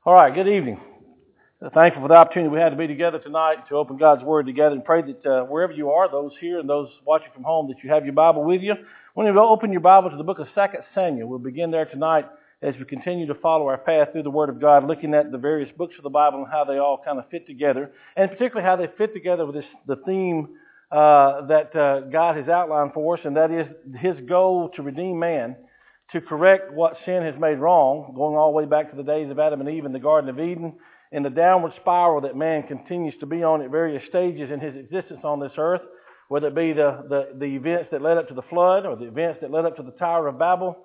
All right, good evening. Thankful for the opportunity we had to be together tonight to open God's Word together, and pray that wherever you are, those here and those watching from home, that you have your Bible with you. When you open your Bible to the book of 2 Samuel, we'll begin there tonight as we continue to follow our path through the Word of God, looking at the various books of the Bible and how they all kind of fit together, and particularly how they fit together with the theme that God has outlined for us, and that is His goal to redeem man, to correct what sin has made wrong, going all the way back to the days of Adam and Eve in the Garden of Eden, and the downward spiral that man continues to be on at various stages in his existence on this earth, whether it be the events that led up to the flood or the events that led up to the Tower of Babel.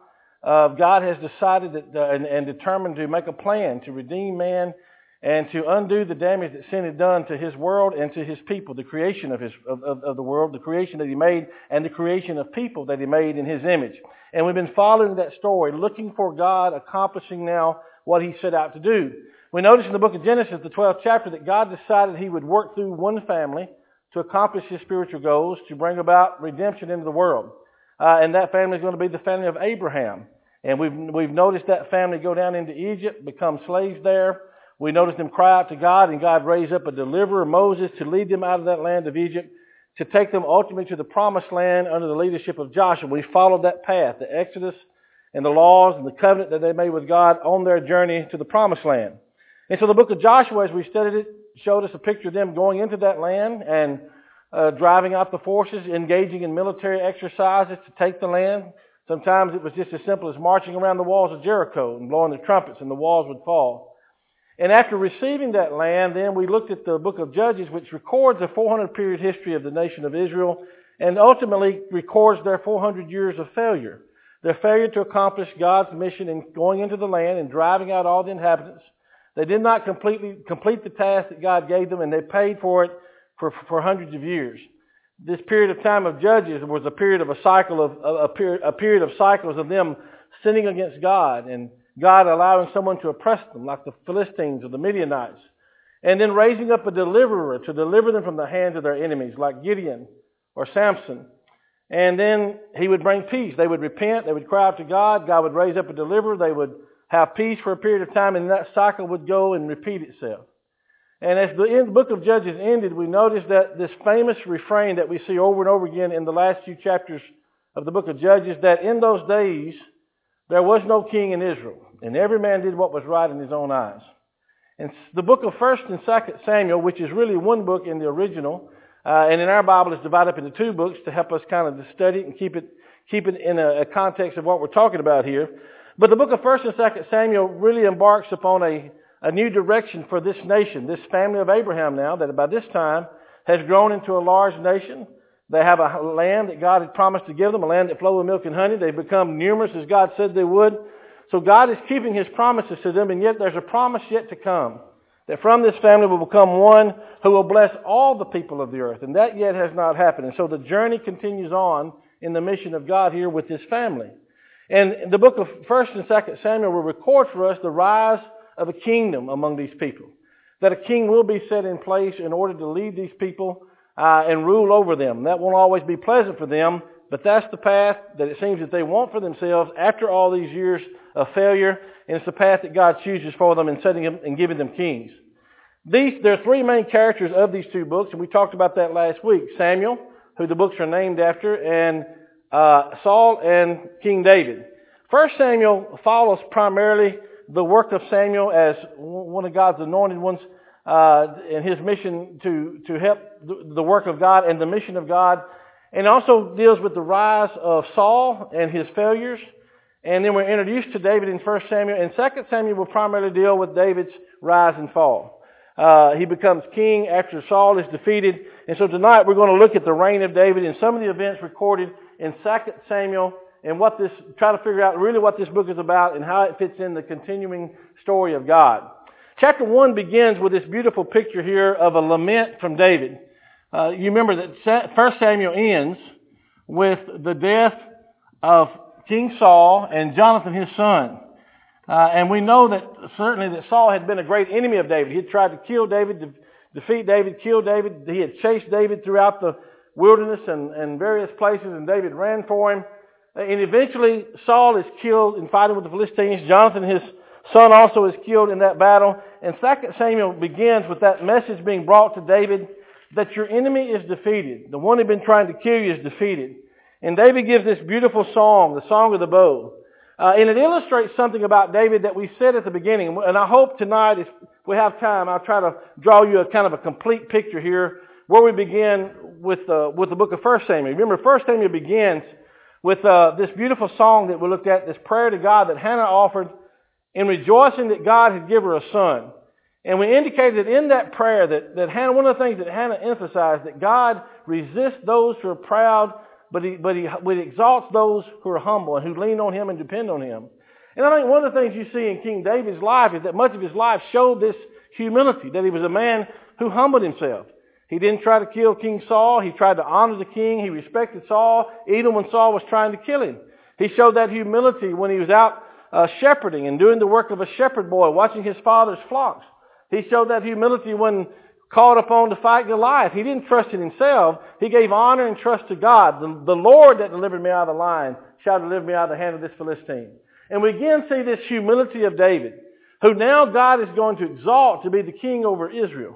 God has decided that, and determined to make a plan to redeem man and to undo the damage that sin had done to His world and to His people, the creation of the world, the creation that He made, and the creation of people that He made in His image. And we've been following that story, looking for God accomplishing now what He set out to do. We notice in the book of Genesis, the 12th chapter, that God decided He would work through one family to accomplish His spiritual goals, to bring about redemption into the world. And that family is going to be the family of Abraham. And we've noticed that family go down into Egypt, become slaves there. We noticed them cry out to God, and God raised up a deliverer, Moses, to lead them out of that land of Egypt, to take them ultimately to the promised land under the leadership of Joshua. We followed that path, the Exodus and the laws and the covenant that they made with God on their journey to the promised land. And so the book of Joshua, as we studied it, showed us a picture of them going into that land and driving out the forces, engaging in military exercises to take the land. Sometimes it was just as simple as marching around the walls of Jericho and blowing the trumpets, and the walls would fall. And after receiving that land, then we looked at the book of Judges, which records a 400-period history of the nation of Israel, and ultimately records their 400 years of failure. Their failure to accomplish God's mission in going into the land and driving out all the inhabitants. They did not complete the task that God gave them, and they paid for it for hundreds of years. This period of time of Judges was a period of a period of cycles of them sinning against God, and God allowing someone to oppress them, like the Philistines or the Midianites, and then raising up a deliverer to deliver them from the hands of their enemies, like Gideon or Samson. And then He would bring peace. They would repent. They would cry out to God. God would raise up a deliverer. They would have peace for a period of time, and that cycle would go and repeat itself. And as the book of Judges ended, we noticed that this famous refrain that we see over and over again in the last few chapters of the book of Judges, that in those days there was no king in Israel, and every man did what was right in his own eyes. And the book of 1 and 2 Samuel, which is really one book in the original, and in our Bible it's divided up into two books to help us kind of study it and keep it in a context of what we're talking about here. But the book of 1 and 2 Samuel really embarks upon a new direction for this nation, this family of Abraham now, that by this time has grown into a large nation. They have a land that God had promised to give them, a land that flowed with milk and honey. They've become numerous as God said they would. So God is keeping His promises to them, and yet there's a promise yet to come, that from this family will become one who will bless all the people of the earth. And that yet has not happened. And so the journey continues on in the mission of God here with this family. And the book of 1 and 2 Samuel will record for us the rise of a kingdom among these people. That a king will be set in place in order to lead these people and rule over them. That won't always be pleasant for them, but that's the path that it seems that they want for themselves after all these years of failure, and it's the path that God chooses for them in setting them and giving them kings. There are three main characters of these two books, and we talked about that last week. Samuel, who the books are named after, and Saul and King David. 1 Samuel follows primarily the work of Samuel as one of God's anointed ones, in his mission to help the work of God and the mission of God, and also deals with the rise of Saul and his failures. And then we're introduced to David in 1 Samuel, and 2 Samuel will primarily deal with David's rise and fall. He becomes king after Saul is defeated, and so tonight we're going to look at the reign of David and some of the events recorded in 2 Samuel, and try to figure out really what this book is about and how it fits in the continuing story of God. Chapter 1 begins with this beautiful picture here of a lament from David. You remember that 1 Samuel ends with the death of King Saul and Jonathan his son. And we know that certainly that Saul had been a great enemy of David. He had tried to kill David, defeat David, kill David. He had chased David throughout the wilderness and various places, and David ran for him. And eventually Saul is killed in fighting with the Philistines. Jonathan, his son also is killed in that battle. And 2 Samuel begins with that message being brought to David that your enemy is defeated. The one who's been trying to kill you is defeated. And David gives this beautiful song, the Song of the Bow. And it illustrates something about David that we said at the beginning. And I hope tonight, if we have time, I'll try to draw you a kind of a complete picture here where we begin with the book of 1 Samuel. Remember, 1 Samuel begins with this beautiful song that we looked at, this prayer to God that Hannah offered in rejoicing that God had given her a son. And we indicated in that prayer that Hannah, one of the things that Hannah emphasized, that God resists those who are proud, but he exalts those who are humble and who lean on Him and depend on Him. And I think one of the things you see in King David's life is that much of his life showed this humility, that he was a man who humbled himself. He didn't try to kill King Saul. He tried to honor the king. He respected Saul, even when Saul was trying to kill him. He showed that humility when he was out shepherding and doing the work of a shepherd boy, watching his father's flocks. He showed that humility when called upon to fight Goliath. He didn't trust in himself. He gave honor and trust to God. The Lord that delivered me out of the lion shall deliver me out of the hand of this Philistine. And we again see this humility of David, who now God is going to exalt to be the king over Israel.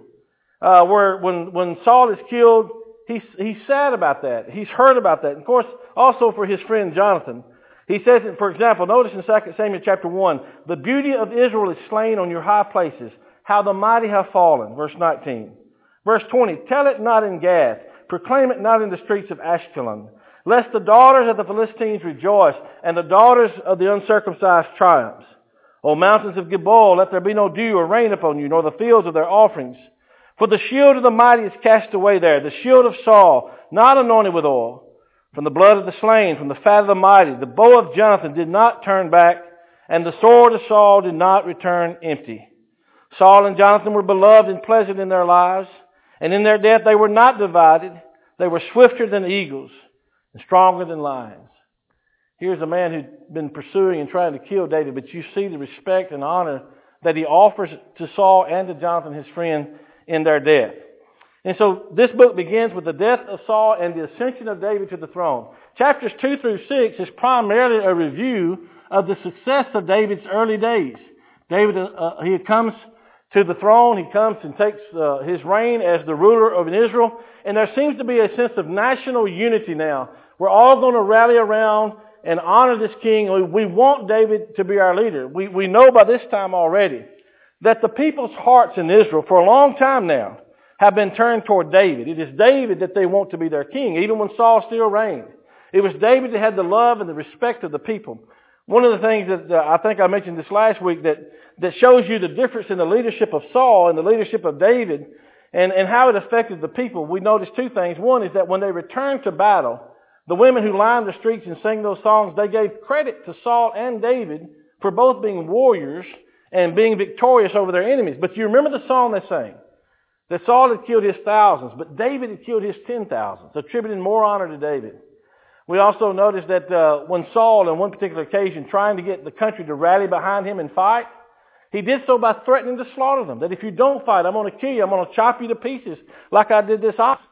Where when Saul is killed, he's sad about that. He's hurt about that. And of course, also for his friend Jonathan. He says, for example, notice in 2 Samuel chapter 1, the beauty of Israel is slain on your high places. How the mighty have fallen. Verse 19. Verse 20. Tell it not in Gath. Proclaim it not in the streets of Ashkelon. Lest the daughters of the Philistines rejoice, and the daughters of the uncircumcised triumphs. O mountains of Gilboa, let there be no dew or rain upon you, nor the fields of their offerings. For the shield of the mighty is cast away there, the shield of Saul, not anointed with oil. From the blood of the slain, from the fat of the mighty, the bow of Jonathan did not turn back, and the sword of Saul did not return empty. Saul and Jonathan were beloved and pleasant in their lives, and in their death they were not divided. They were swifter than eagles and stronger than lions. Here's a man who'd been pursuing and trying to kill David, but you see the respect and honor that he offers to Saul and to Jonathan, his friend, in their death. And so this book begins with the death of Saul and the ascension of David to the throne. Chapters 2 through 6 is primarily a review of the success of David's early days. David, he comes to the throne. He comes and takes his reign as the ruler of Israel. And there seems to be a sense of national unity now. We're all going to rally around and honor this king. We want David to be our leader. We know by this time already that the people's hearts in Israel for a long time now have been turned toward David. It is David that they want to be their king, even when Saul still reigned. It was David that had the love and the respect of the people. One of the things that I think I mentioned this last week that shows you the difference in the leadership of Saul and the leadership of David and how it affected the people, we noticed two things. One is that when they returned to battle, the women who lined the streets and sang those songs, they gave credit to Saul and David for both being warriors and being victorious over their enemies. But you remember the song they sang? That Saul had killed his thousands, but David had killed his 10,000s, attributing more honor to David. We also noticed that when Saul, on one particular occasion, trying to get the country to rally behind him and fight, he did so by threatening to slaughter them. That if you don't fight, I'm going to kill you. I'm going to chop you to pieces like I did this ox.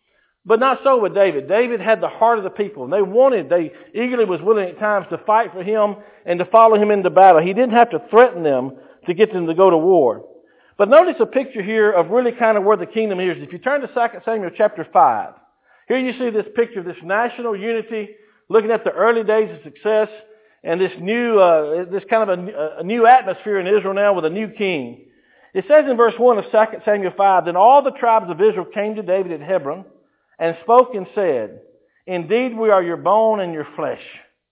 But not so with David. David had the heart of the people. And they eagerly was willing at times to fight for him and to follow him into battle. He didn't have to threaten them to get them to go to war. But notice a picture here of really kind of where the kingdom is. If you turn to 2 Samuel chapter 5, here you see this picture of this national unity, looking at the early days of success, and this kind of a new atmosphere in Israel now with a new king. It says in verse 1 of 2 Samuel 5, Then all the tribes of Israel came to David at Hebron and spoke and said, Indeed we are your bone and your flesh.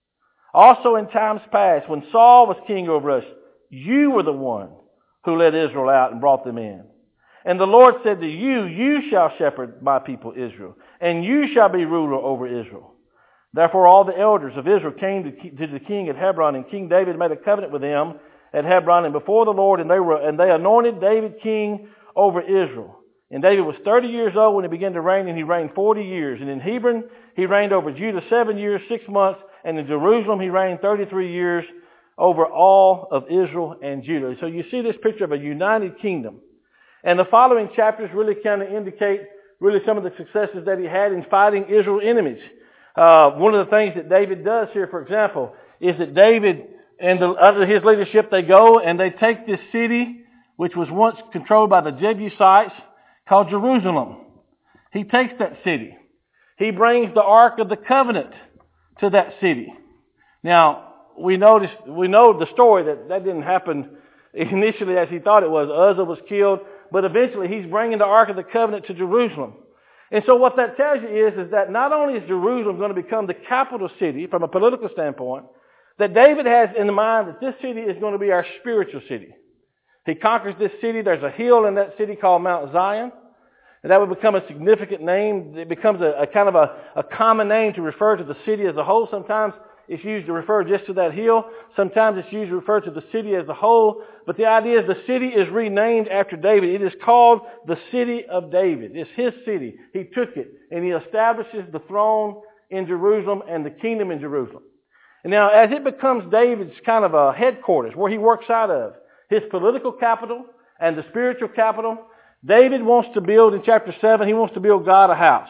Also in times past, when Saul was king over us, you were the one who led Israel out and brought them in. And the Lord said to you, You shall shepherd my people Israel, and you shall be ruler over Israel. Therefore all the elders of Israel came to the king at Hebron, and King David made a covenant with them at Hebron and before the Lord, and they anointed David king over Israel. And David was 30 years old when he began to reign, and he reigned 40 years. And in Hebron he reigned over Judah 7 years, 6 months, and in Jerusalem he reigned 33 years over all of Israel and Judah. So you see this picture of a united kingdom. And the following chapters really kind of indicate really some of the successes that he had in fighting Israel's enemies. One of the things that David does here, for example, is that David and under his leadership, they go and they take this city, which was once controlled by the Jebusites, called Jerusalem. He takes that city. He brings the Ark of the Covenant to that city. Now, we know the story that didn't happen initially as he thought it was. Uzzah was killed, but eventually he's bringing the Ark of the Covenant to Jerusalem. And so what that tells you is that not only is Jerusalem going to become the capital city from a political standpoint, that David has in mind that this city is going to be our spiritual city. He conquers this city. There's a hill in that city called Mount Zion. And that would become a significant name. It becomes a kind of a common name to refer to the city as a whole. Sometimes it's used to refer just to that hill. Sometimes it's used to refer to the city as a whole. But the idea is the city is renamed after David. It is called the city of David. It's his city. He took it and he establishes the throne in Jerusalem and the kingdom in Jerusalem. And now as it becomes David's kind of a headquarters where he works out of, his political capital and the spiritual capital, David wants to build, in chapter 7, he wants to build God a house.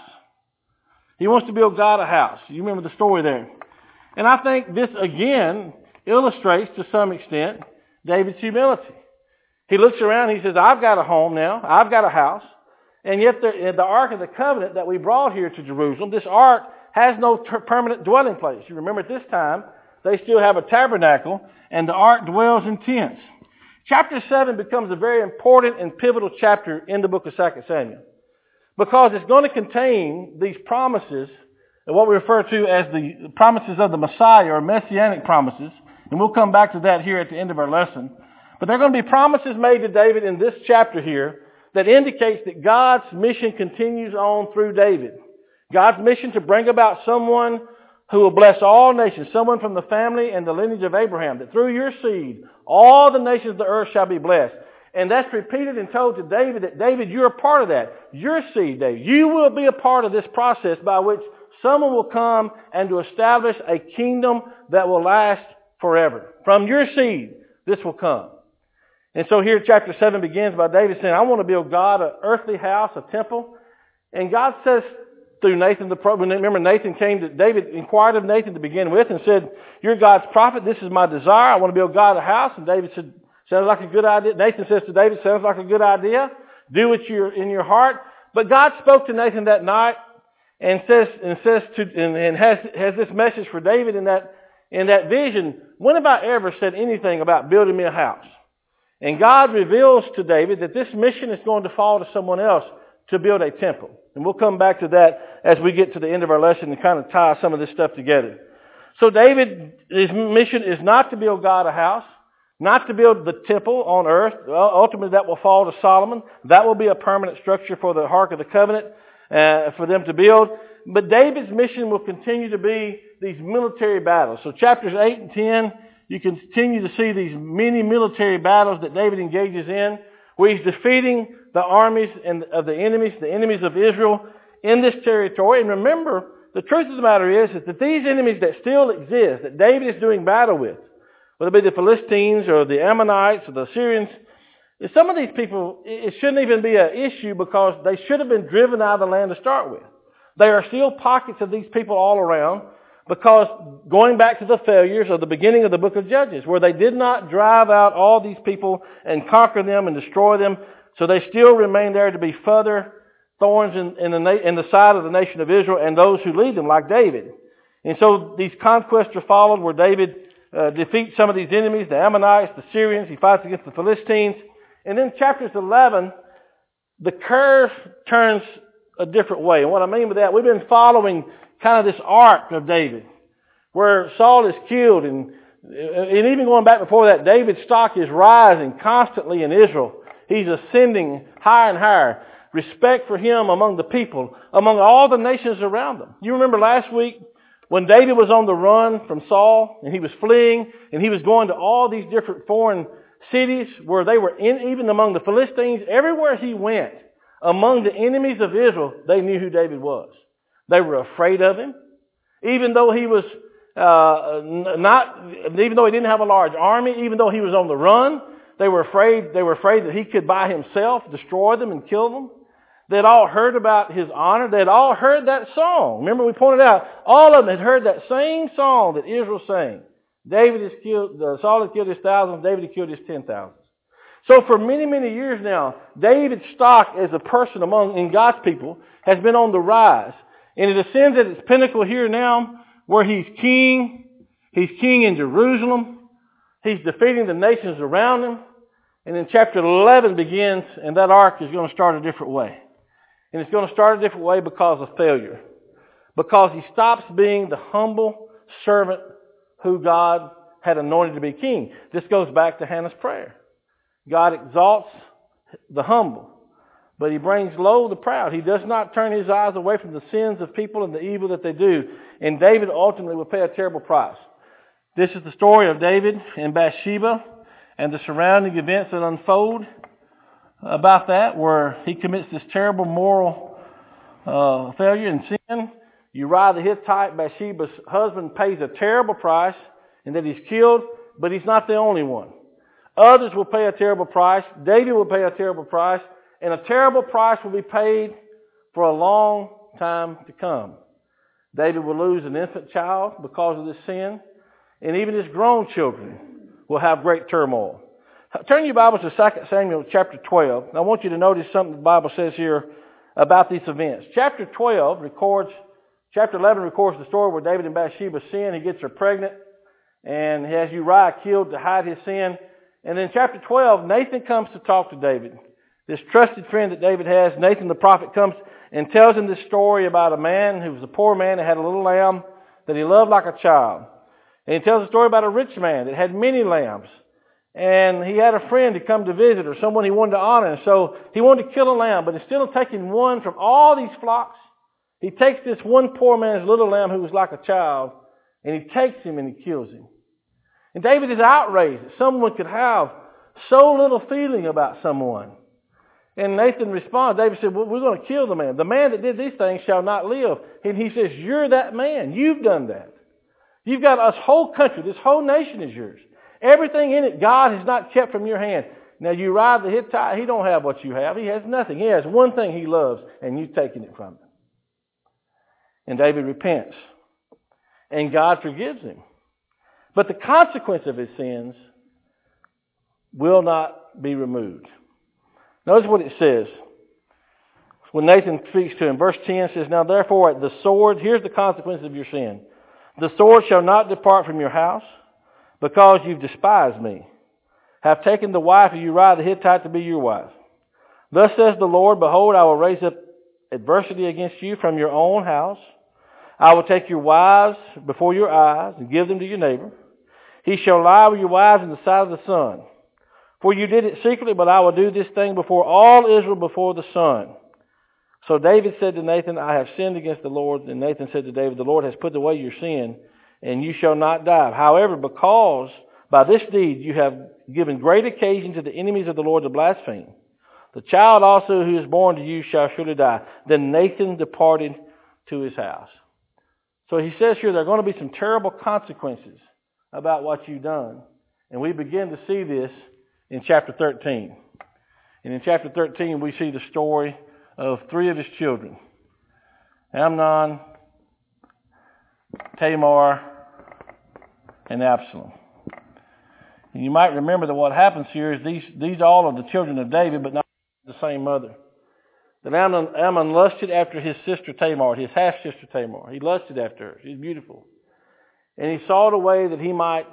He wants to build God a house. You remember the story there. And I think this, again, illustrates to some extent David's humility. He looks around and he says, I've got a home now. I've got a house. And yet the Ark of the Covenant that we brought here to Jerusalem, this Ark has no permanent dwelling place. You remember at this time, they still have a tabernacle, and the Ark dwells in tents. Chapter 7 becomes a very important and pivotal chapter in the book of 2 Samuel because it's going to contain these promises, what we refer to as the promises of the Messiah or messianic promises, and we'll come back to that here at the end of our lesson. But there are going to be promises made to David in this chapter here that indicates that God's mission continues on through David. God's mission to bring about someone who will bless all nations, someone from the family and the lineage of Abraham, that through your seed, all the nations of the earth shall be blessed. And that's repeated and told to David that, David, you're a part of that. Your seed, David, you will be a part of this process by which someone will come and to establish a kingdom that will last forever. From your seed, this will come. And so here chapter 7 begins by David saying, I want to build God an earthly house, a temple. And God says, through Nathan the prophet, remember Nathan came to David, inquired of Nathan to begin with and said, you're God's prophet, this is my desire, I want to build God a house. And David said, sounds like a good idea. Nathan says to David, sounds like a good idea. Do what you're in your heart. But God spoke to Nathan that night and has this message for David in that vision. When have I ever said anything about building me a house? And God reveals to David that this mission is going to fall to someone else to build a temple. And we'll come back to that as we get to the end of our lesson and kind of tie some of this stuff together. So David, his mission is not to build God a house, not to build the temple on earth. Ultimately, that will fall to Solomon. That will be a permanent structure for the Ark of the Covenant for them to build. But David's mission will continue to be these military battles. So chapters 8 and 10, you continue to see these many military battles that David engages in, where he's defeating the armies of the enemies of Israel in this territory. And remember, the truth of the matter is that these enemies that still exist, that David is doing battle with, whether it be the Philistines or the Ammonites or the Assyrians, some of these people, it shouldn't even be an issue because they should have been driven out of the land to start with. There are still pockets of these people all around because going back to the failures of the beginning of the book of Judges, where they did not drive out all these people and conquer them and destroy them, so they still remain there to be further thorns in the side of the nation of Israel and those who lead them, like David. And so these conquests are followed where David defeats some of these enemies, the Ammonites, the Syrians. He fights against the Philistines. And then chapters 11, the curve turns a different way. And what I mean by that, we've been following kind of this arc of David, where Saul is killed, and even going back before that, David's stock is rising constantly in Israel. He's ascending higher and higher. Respect for him among the people, among all the nations around them. You remember last week when David was on the run from Saul, and he was fleeing, and he was going to all these different foreign cities where they were even among the Philistines. Everywhere he went, among the enemies of Israel, they knew who David was. They were afraid of him. Even though he was even though he didn't have a large army, even though he was on the run, they were afraid that he could by himself destroy them and kill them. They'd all heard about his honor. They'd all heard that song. Remember we pointed out, all of them had heard that same song that Israel sang. Saul has killed his thousands, David has killed his 10,000. So for many, many years now, David's stock as a person in God's people has been on the rise. And it ascends at its pinnacle here now, where he's king. He's king in Jerusalem. He's defeating the nations around him. And then chapter 11 begins, and that arc is going to start a different way. And it's going to start a different way because of failure. Because he stops being the humble servant who God had anointed to be king. This goes back to Hannah's prayer. God exalts the humble, but he brings low the proud. He does not turn his eyes away from the sins of people and the evil that they do. And David ultimately will pay a terrible price. This is the story of David and Bathsheba and the surrounding events that unfold about that, where he commits this terrible moral failure and sin. Uriah the Hittite, Bathsheba's husband, pays a terrible price and that he's killed, but he's not the only one. Others will pay a terrible price. David will pay a terrible price, and a terrible price will be paid for a long time to come. David will lose an infant child because of this sin, and even his grown children will have great turmoil. Turn your Bibles to 2 Samuel chapter 12. I want you to notice something the Bible says here about these events. Chapter 11 records the story where David and Bathsheba sin. He gets her pregnant, and he has Uriah killed to hide his sin. And in chapter 12, Nathan comes to talk to David. This trusted friend that David has, Nathan the prophet, comes and tells him this story about a man who was a poor man that had a little lamb that he loved like a child. And he tells a story about a rich man that had many lambs. And he had a friend to come to visit, or someone he wanted to honor. And so he wanted to kill a lamb, but instead of taking one from all these flocks, he takes this one poor man's little lamb who was like a child, and he takes him and he kills him. And David is outraged that someone could have so little feeling about someone. And Nathan responds. David said, well, we're going to kill the man. The man that did these things shall not live. And he says, you're that man. You've done that. You've got this whole country. This whole nation is yours. Everything in it God has not kept from your hand. Now Uriah the Hittite, he don't have what you have. He has nothing. He has one thing he loves, and you've taken it from him. And David repents. And God forgives him. But the consequence of his sins will not be removed. Notice what it says. When Nathan speaks to him, verse 10 says, now therefore the sword, here's the consequence of your sin. The sword shall not depart from your house, because you've despised me. Have taken the wife of Uriah the Hittite to be your wife. Thus says the Lord, behold, I will raise up adversity against you from your own house. I will take your wives before your eyes and give them to your neighbor. He shall lie with your wives in the sight of the sun. For you did it secretly, but I will do this thing before all Israel before the sun. So David said to Nathan, I have sinned against the Lord. And Nathan said to David, the Lord has put away your sin, and you shall not die. However, because by this deed you have given great occasion to the enemies of the Lord to blaspheme, the child also who is born to you shall surely die. Then Nathan departed to his house. So he says here there are going to be some terrible consequences about what you've done. And we begin to see this in chapter 13. And in chapter 13 we see the story of three of his children. Amnon, Tamar, and Absalom. And you might remember that what happens here is these all are the children of David, but not the same mother. That Ammon lusted after his sister Tamar, his half-sister Tamar. He lusted after her. She's beautiful. And he sought a way that he might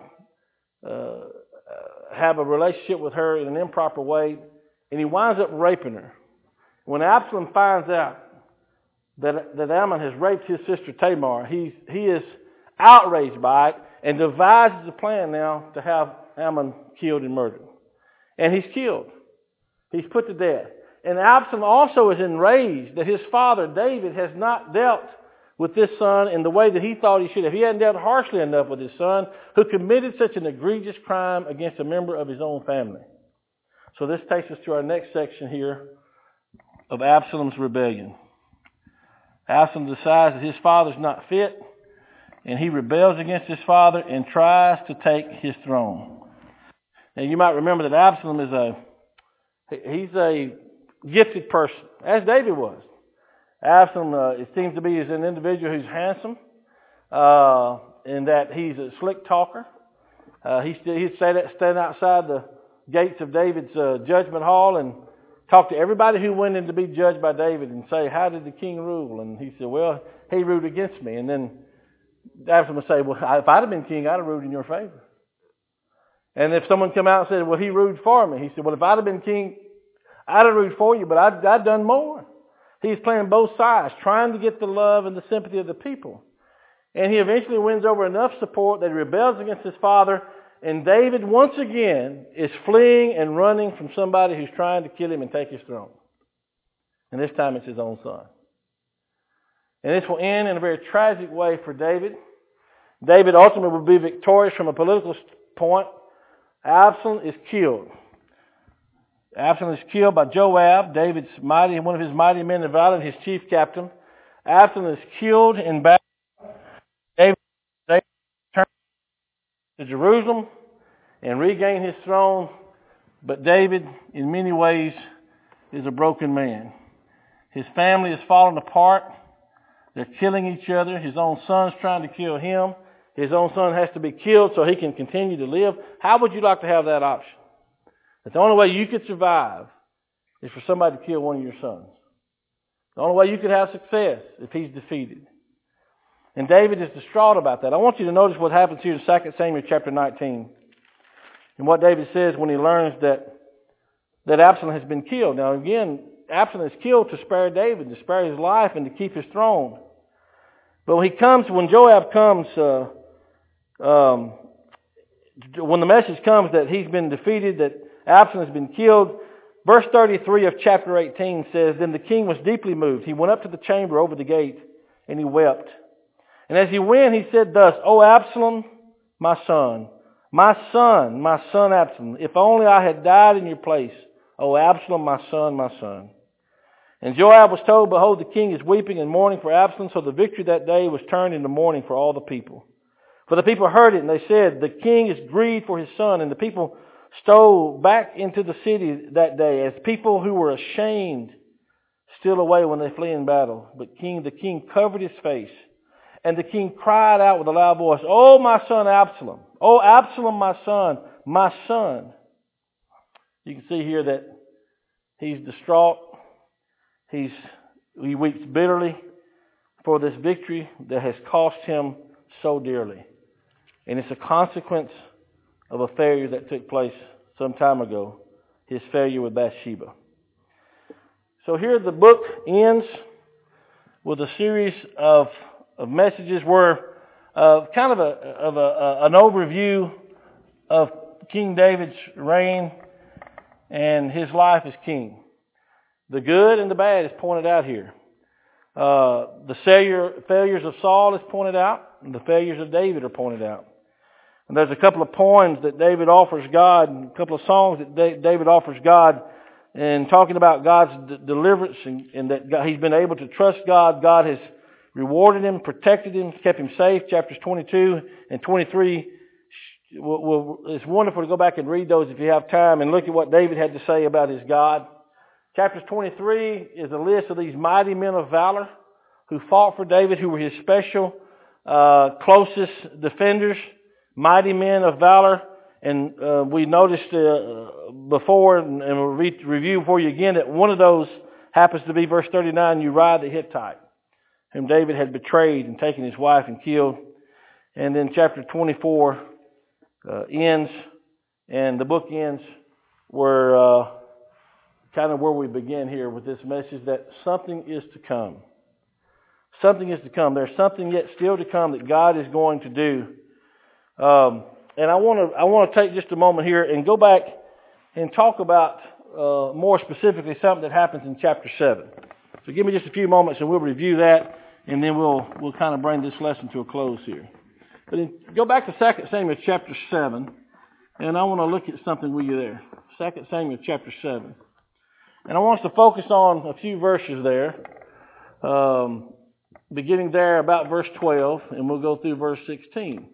have a relationship with her in an improper way, and he winds up raping her. When Absalom finds out that Ammon has raped his sister Tamar, he is outraged by it and devises a plan now to have Ammon killed and murdered. And he's killed. He's put to death. And Absalom also is enraged that his father David has not dealt with this son in the way that he thought he should have. He hadn't dealt harshly enough with his son who committed such an egregious crime against a member of his own family. So this takes us to our next section here of Absalom's rebellion. Absalom decides that his father's not fit, and he rebels against his father and tries to take his throne. Now you might remember that Absalom he's a gifted person, as David was. Absalom, it seems to be, is an individual who's handsome, in that he's a slick talker. He'd stand outside the gates of David's judgment hall and talk to everybody who went in to be judged by David and say, how did the king rule? And he said, well, he ruled against me. And then Absalom would say, well, if I'd have been king, I'd have ruled in your favor. And if someone come out and said, well, he ruled for me, he said, well, if I'd have been king, I'd have ruled for you, but I'd done more. He's playing both sides, trying to get the love and the sympathy of the people. And he eventually wins over enough support that he rebels against his father. And David, once again, is fleeing and running from somebody who's trying to kill him and take his throne. And this time it's his own son. And this will end in a very tragic way for David. David ultimately will be victorious from a political point. Absalom is killed. Absalom is killed by Joab, one of his mighty men of valor, his chief captain. Absalom is killed in battle. David returns to Jerusalem and regain his throne. But David, in many ways, is a broken man. His family is falling apart. They're killing each other. His own son's trying to kill him. His own son has to be killed so he can continue to live. How would you like to have that option? That the only way you could survive is for somebody to kill one of your sons. The only way you could have success if he's defeated. And David is distraught about that. I want you to notice what happens here in 2 Samuel chapter 19. And what David says when he learns that Absalom has been killed. Now again, Absalom is killed to spare David, to spare his life and to keep his throne. But when Joab comes, when the message comes that he's been defeated, that Absalom has been killed, verse 33 of chapter 18 says, then the king was deeply moved. He went up to the chamber over the gate and he wept. And as he went, he said thus, O Absalom, my son, Absalom, if only I had died in your place. O Absalom, my son, my son. And Joab was told, behold, the king is weeping and mourning for Absalom. So the victory that day was turned into mourning for all the people. For the people heard it, and they said, the king is grieved for his son. And the people stole back into the city that day, as people who were ashamed steal away when they flee in battle. But the king covered his face. And the king cried out with a loud voice, O my son Absalom! O Absalom, my son, my son! You can see here that he's distraught. He weeps bitterly for this victory that has cost him so dearly. And it's a consequence of a failure that took place some time ago, his failure with Bathsheba. So here the book ends with a series of messages where kind of an overview of King David's reign and his life as king. The good and the bad is pointed out here. The failures of Saul is pointed out, and the failures of David are pointed out. And there's a couple of poems that David offers God, and a couple of songs that David offers God, and talking about God's deliverance and that he's been able to trust God. God has rewarded him, protected him, kept him safe. Chapters 22 and 23. It's wonderful to go back and read those if you have time and look at what David had to say about his God. Chapters 23 is a list of these mighty men of valor who fought for David, who were his special, closest defenders, mighty men of valor. And we noticed before, and we'll review for you again, that one of those happens to be verse 39, Uriah the Hittite, whom David had betrayed and taken his wife and killed. And then chapter 24 ends, and the book ends where kind of where we begin here with this message that something is to come. Something is to come. There's something yet still to come that God is going to do. And I want to take just a moment here and go back and talk about more specifically something that happens in chapter 7. So give me just a few moments and we'll review that, and then we'll kind of bring this lesson to a close here. But go back to 2 Samuel chapter 7, and I want to look at something with you there. 2 Samuel chapter 7. And I want us to focus on a few verses there, beginning there about verse 12, and we'll go through verse 16.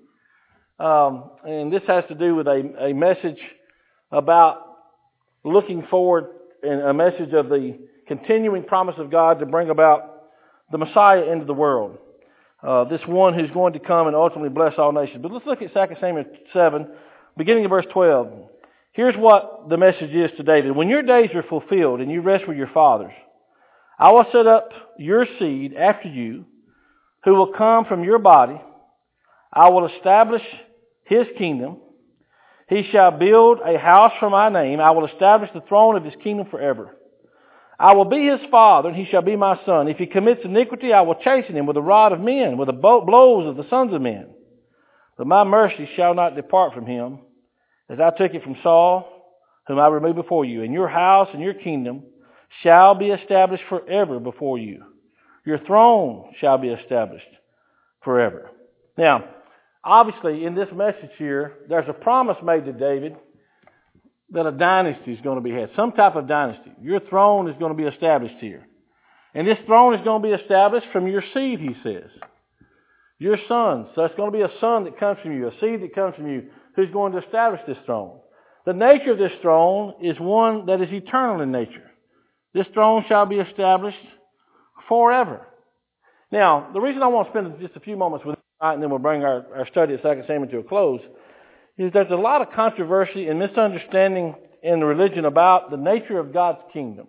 And this has to do with a message about looking forward, and a message of the continuing promise of God to bring about the Messiah into the world. this one who's going to come and ultimately bless all nations. But let's look at 2 Samuel 7, beginning of verse 12. Here's what the message is to David. When your days are fulfilled and you rest with your fathers, I will set up your seed after you, who will come from your body. I will establish his kingdom. He shall build a house for my name. I will establish the throne of his kingdom forever. I will be his father, and he shall be my son. If he commits iniquity, I will chasten him with the rod of men, with the blows of the sons of men. But my mercy shall not depart from him, as I took it from Saul, whom I removed before you. And your house and your kingdom shall be established forever before you. Your throne shall be established forever. Now, obviously, in this message here, there's a promise made to David that a dynasty is going to be had, some type of dynasty. Your throne is going to be established here. And this throne is going to be established from your seed, he says. Your sons. So it's going to be a son that comes from you, a seed that comes from you, who's going to establish this throne. The nature of this throne is one that is eternal in nature. This throne shall be established forever. Now, the reason I want to spend just a few moments with you tonight, and then we'll bring our study of 2 Samuel to a close, is there's a lot of controversy and misunderstanding in the religion about the nature of God's kingdom.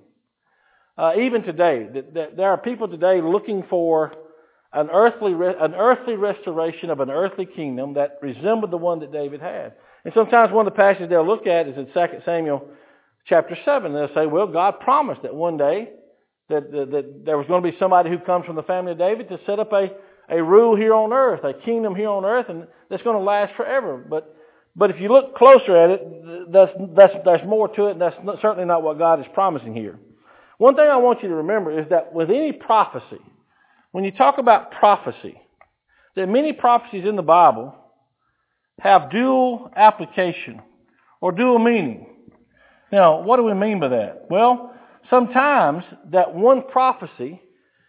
Even today, that there are people today looking for an earthly restoration of an earthly kingdom that resembled the one that David had. And sometimes one of the passages they'll look at is in 2 Samuel chapter 7. They'll say, well, God promised that one day that there was going to be somebody who comes from the family of David to set up a rule here on earth, a kingdom here on earth, and that's going to last forever. But if you look closer at it, there's more to it, and that's certainly not what God is promising here. One thing I want you to remember is that with any prophecy, when you talk about prophecy, that many prophecies in the Bible have dual application or dual meaning. Now, what do we mean by that? Well, sometimes that one prophecy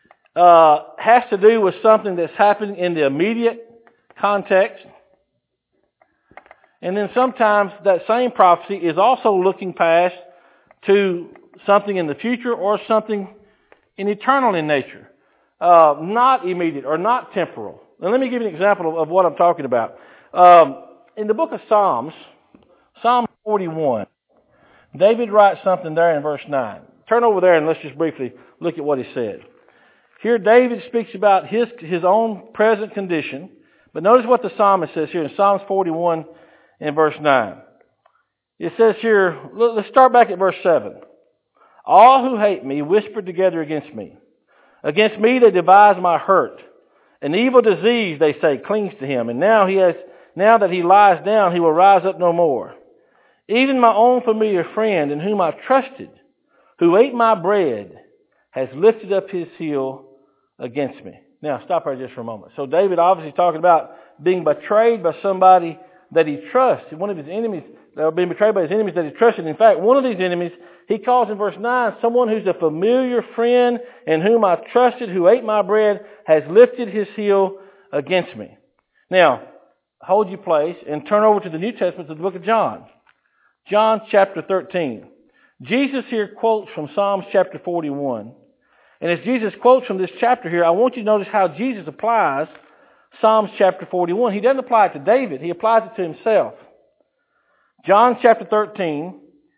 has to do with something that's happening in the immediate context. And then sometimes that same prophecy is also looking past to something in the future or something in eternal in nature. Not immediate or not temporal. Now let me give you an example of what I'm talking about. In the book of Psalms, Psalm 41, David writes something there in verse 9. Turn over there and let's just briefly look at what he said. Here David speaks about his own present condition, but notice what the psalmist says here in Psalms 41 in verse 9. It says here, let's start back at verse 7. All who hate me whisper together against me. Against me they devise my hurt. An evil disease, they say, clings to him. And now that he lies down, he will rise up no more. Even my own familiar friend in whom I trusted, who ate my bread, has lifted up his heel against me. Now, stop right just for a moment. So David obviously talking about being betrayed by somebody that he trusts. One of his enemies, being betrayed by his enemies that he trusted. In fact, one of these enemies, he calls in verse 9, someone who's a familiar friend in whom I trusted, who ate my bread, has lifted his heel against me. Now, hold your place and turn over to the New Testament, to the book of John. John chapter 13. Jesus here quotes from Psalms chapter 41. And as Jesus quotes from this chapter here, I want you to notice how Jesus applies Psalms chapter 41. He doesn't apply it to David. He applies it to himself. John chapter 13.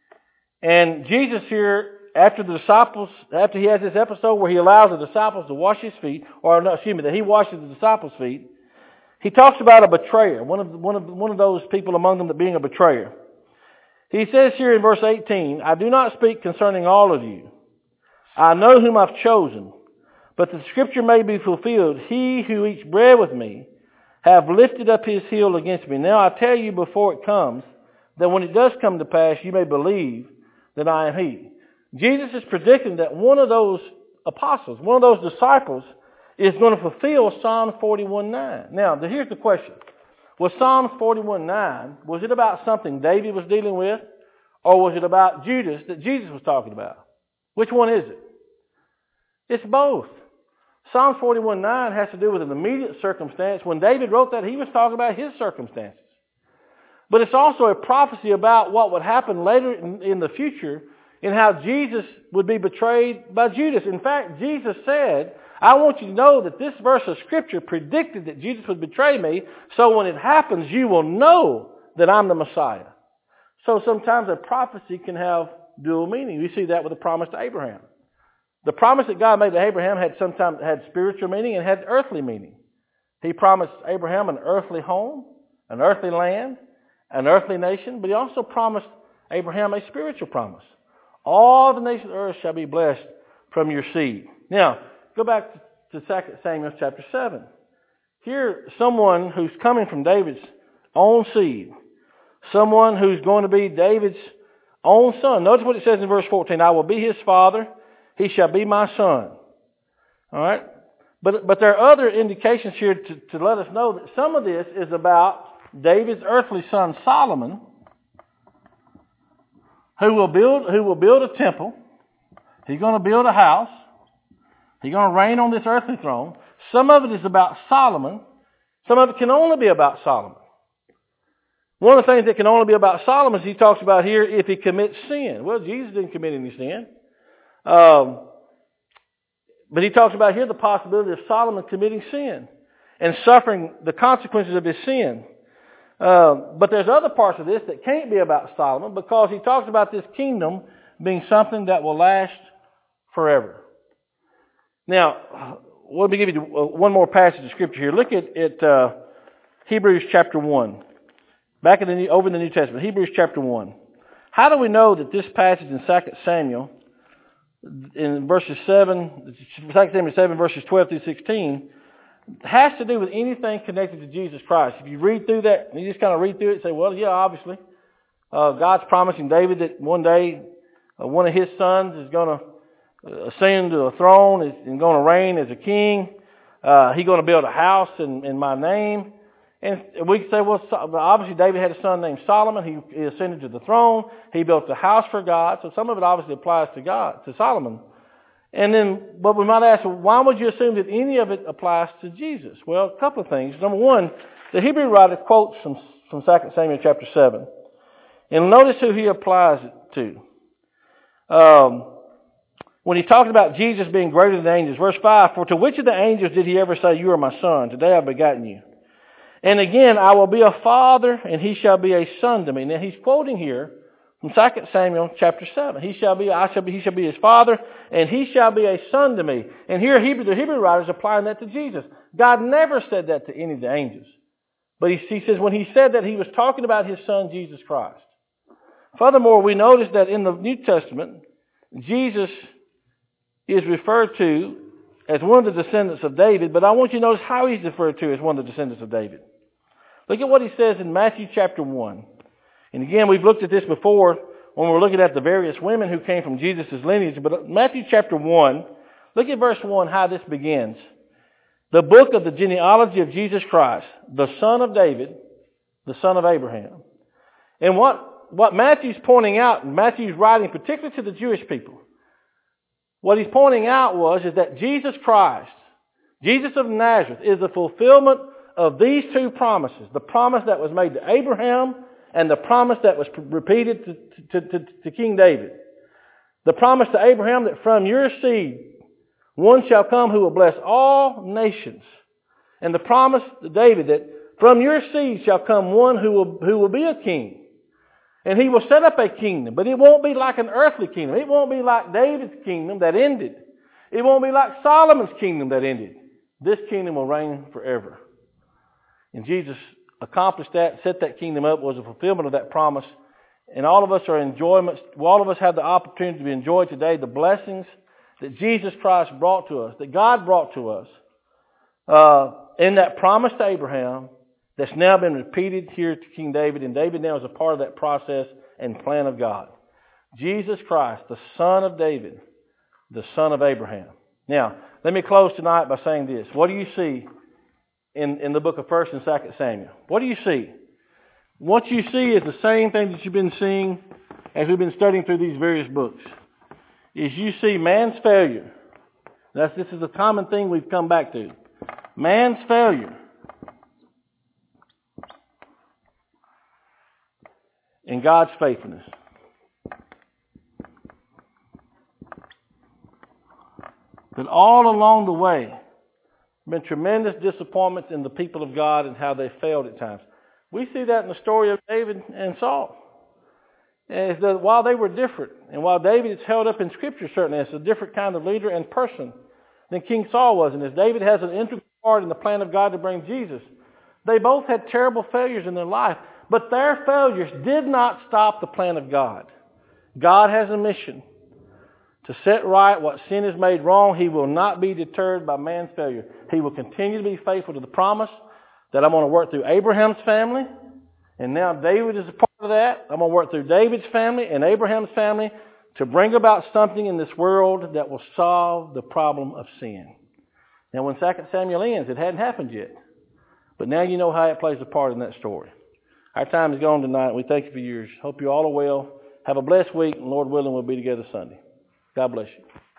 And Jesus here, after he has this episode where he allows the disciples to wash his feet, that he washes the disciples' feet, he talks about a betrayer, one of those people among them that being a betrayer. He says here in verse 18, I do not speak concerning all of you. I know whom I've chosen, but the scripture may be fulfilled. He who eats bread with me have lifted up his heel against me. Now I tell you before it comes, that when it does come to pass, you may believe that I am he. Jesus is predicting that one of those apostles, one of those disciples, is going to fulfill Psalm 41:9. Now, here's the question. Was Psalm 41:9, was it about something David was dealing with, or was it about Judas that Jesus was talking about? Which one is it? It's both. Psalm 41:9 has to do with an immediate circumstance. When David wrote that, he was talking about his circumstances. But it's also a prophecy about what would happen later in the future and how Jesus would be betrayed by Judas. In fact, Jesus said I want you to know that this verse of Scripture predicted that Jesus would betray me, so when it happens, you will know that I'm the Messiah. So sometimes a prophecy can have dual meaning. We see that with the promise to Abraham. The promise that God made to Abraham sometimes had spiritual meaning and had earthly meaning. He promised Abraham an earthly home, an earthly land, an earthly nation, but he also promised Abraham a spiritual promise. All the nations of the earth shall be blessed from your seed. Now, go back to 2 Samuel chapter 7. Here, someone who's coming from David's own seed, someone who's going to be David's own son. Notice what it says in verse 14. I will be his father, he shall be my son. All right? But there are other indications here to let us know that some of this is about David's earthly son Solomon, who will build a temple. He's going to build a house. He's going to reign on this earthly throne. Some of it is about Solomon. Some of it can only be about Solomon. One of the things that can only be about Solomon is he talks about here if he commits sin. Well, Jesus didn't commit any sin. But he talks about here the possibility of Solomon committing sin and suffering the consequences of his sin. But there's other parts of this that can't be about Solomon because he talks about this kingdom being something that will last forever. Now, let me give you one more passage of Scripture here. Look at Hebrews chapter 1. Back over in the New Testament, Hebrews chapter 1. How do we know that this passage in 2 Samuel, in verses 2 Samuel 7, verses 12 through 16, has to do with anything connected to Jesus Christ? If you read through that, and you just kind of read through it and say, well, yeah, obviously, God's promising David that one day one of his sons is going to ascend to the throne and going to reign as a king. He's going to build a house in my name. And we can say, well, obviously David had a son named Solomon. He ascended to the throne. He built a house for God. So some of it obviously applies to Solomon. But we might ask, well, why would you assume that any of it applies to Jesus? Well, a couple of things. Number one, the Hebrew writer quotes from 2 Samuel chapter 7. And notice who he applies it to. When he talked about Jesus being greater than the angels, verse 5, for to which of the angels did he ever say, you are my son, today I've begotten you? And again, I will be a father, and he shall be a son to me. Now he's quoting here from 2 Samuel chapter 7. He shall be his father, and he shall be a son to me. And here the Hebrew writer is applying that to Jesus. God never said that to any of the angels. But he says when he said that, he was talking about his son, Jesus Christ. Furthermore, we notice that in the New Testament, Jesus is referred to as one of the descendants of David, but I want you to notice how he's referred to as one of the descendants of David. Look at what he says in Matthew chapter 1. And again, we've looked at this before when we were looking at the various women who came from Jesus' lineage. But Matthew chapter 1, look at verse 1, how this begins. The book of the genealogy of Jesus Christ, the son of David, the son of Abraham. And what Matthew's pointing out, and Matthew's writing particularly to the Jewish people, what he's pointing out is that Jesus Christ, Jesus of Nazareth, is the fulfillment of these two promises. The promise that was made to Abraham and the promise that was repeated to King David. The promise to Abraham that from your seed one shall come who will bless all nations. And the promise to David that from your seed shall come one who will be a king. And he will set up a kingdom, but it won't be like an earthly kingdom. It won't be like David's kingdom that ended. It won't be like Solomon's kingdom that ended. This kingdom will reign forever. And Jesus accomplished that, set that kingdom up, was a fulfillment of that promise. And all of us are enjoyments. All of us have the opportunity to enjoy today the blessings that Jesus Christ brought to us, that God brought to us, in that promise to Abraham that's now been repeated here to King David. And David now is a part of that process and plan of God. Jesus Christ, the son of David, the son of Abraham. Now, let me close tonight by saying this. What do you see in the book of 1 and 2 Samuel? What do you see? What you see is the same thing that you've been seeing as we've been studying through these various books. Is you see man's failure. This is a common thing we've come back to. Man's failure. And God's faithfulness. But all along the way, there have been tremendous disappointments in the people of God and how they failed at times. We see that in the story of David and Saul. And it's that while they were different, and while David is held up in Scripture certainly as a different kind of leader and person than King Saul was, and as David has an integral part in the plan of God to bring Jesus, they both had terrible failures in their life. But their failures did not stop the plan of God. God has a mission to set right what sin has made wrong. He will not be deterred by man's failure. He will continue to be faithful to the promise that I'm going to work through Abraham's family. And now David is a part of that. I'm going to work through David's family and Abraham's family to bring about something in this world that will solve the problem of sin. Now when 2 Samuel ends, it hadn't happened yet. But now you know how it plays a part in that story. Our time is gone tonight. We thank you for yours. Hope you all are well. Have a blessed week, and Lord willing, we'll be together Sunday. God bless you.